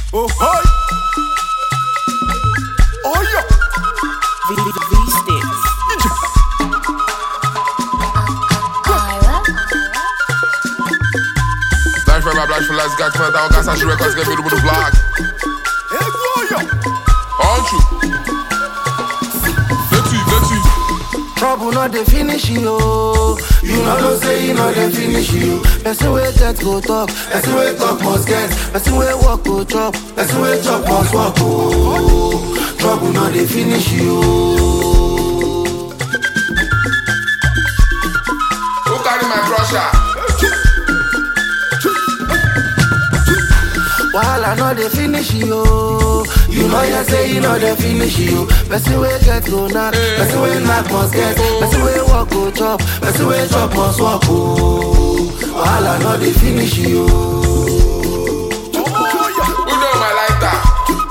Oh hi. Oh yeah. V-Sticks. Black for my black for last guy, come out down, gas, I should records, get me to the block. Hey boy. Aren't you? Let's see. Trouble not the finish you. You know no say you know the finish you. Person way get go talk, person way talk must get. Person way walk go chop, person way chop must walk. Oh, trouble not the finish you. Who carry my crusher? While I know the finish you. You know you say you know the finish you. Person way get go knock, person way knock must get. Person way walk go chop, person way chop must walk. Oh, while I know the finish you. Who know my lighter?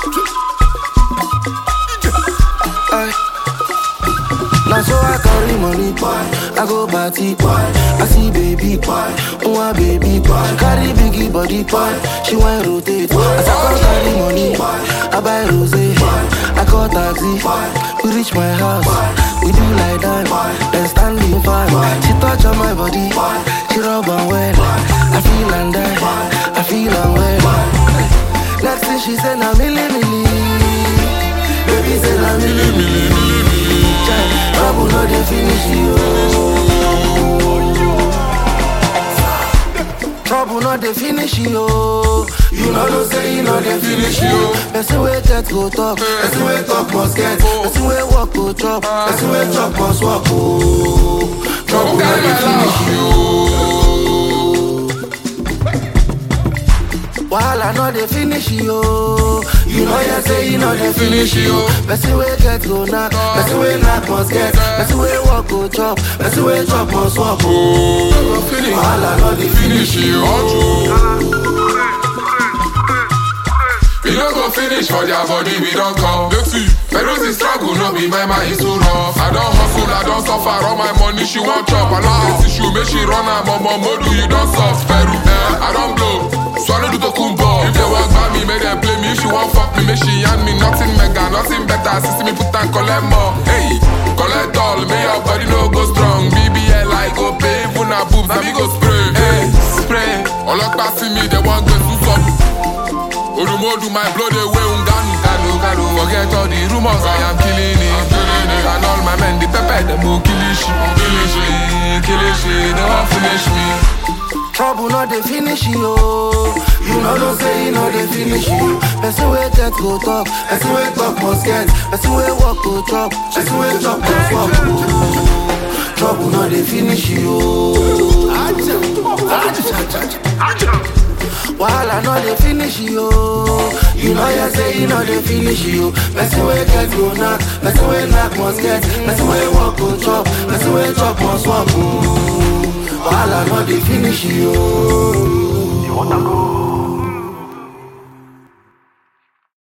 Now so I carry money, I go party, I see baby, oh baby, she carry biggie body, she want rotate. As I go carry money, I buy rosé, I call taxi, we reach my house, we do like that, then standing fine. She touch on my body, she rub on well, I feel and die, I feel and well. Next thing she said, na milli, baby said na milli. Trouble not the finish you. Trouble not the finish you. You know no say you know the finish you. Person way get go talk, person way talk must get. Person way walk go chop, person way chop must walk. Oh, trouble not the finish you. While I know the finish you. You know you say you know the finish you. Person way get go knock, person way knock must get. Person way walk go chop, person way chop must walk. Oh, while I know the finish you. We don't go finish for their body, we don't come. Let's see. Ferozi struggle, no be my mind is too rough. I don't hustle, I don't suffer, all my money she want chop. I love this issue, make she run her mama modu, you don't soft. Peru, I don't blow, swallow the tokumbo. If they walk by me, make them play me. If she want fuck me, make she hand me nothing mega, nothing better. Sister me put and collect more. Hey, collect all, may your body no go strong. BBL I go pay, even her boobs, now me go spray. Hey, spray, all of us see me, they want to do something. Orumodu my blood away unganu Ganu forget all the rumors I am killing it And all my men the pepper them who Kilishi They won't finish me. Trouble not the finish you. You know no say you know the finish you. Person way get go talk, person way talk must get. Person way walk go chop, person way chop must walk. Trouble not the finish you. While I know the finish you. You know you say you know the finish you. Person way get go knock, person way knock must get. Person way walk go chop, person way chop must walk. While I know the finish you. You wanna go?